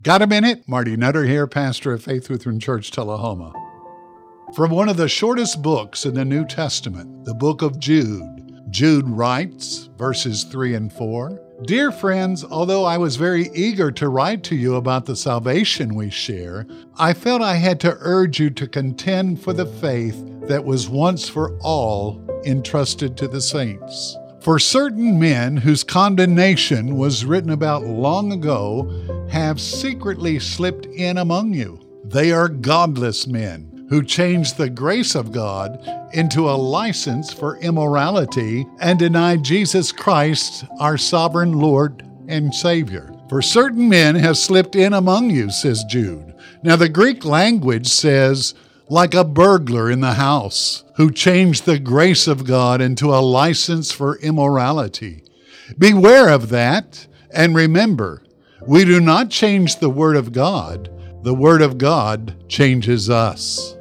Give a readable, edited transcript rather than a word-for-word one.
Got a minute? Marty Nutter here, pastor of Faith Lutheran Church, Tullahoma. From one of the shortest books in the New Testament, the book of Jude, Jude writes, verses 3 and 4, "Dear friends, although I was very eager to write to you about the salvation we share, I felt I had to urge you to contend for the faith that was once for all entrusted to the saints. For certain men whose condemnation was written about long ago have secretly slipped in among you. They are godless men who changed the grace of God into a license for immorality and denied Jesus Christ, our sovereign Lord and Savior. For certain men have slipped in among you," says Jude. Now the Greek language says, like a burglar in the house, who changed the grace of God into a license for immorality. Beware of that, and remember, we do not change the Word of God. The Word of God changes us.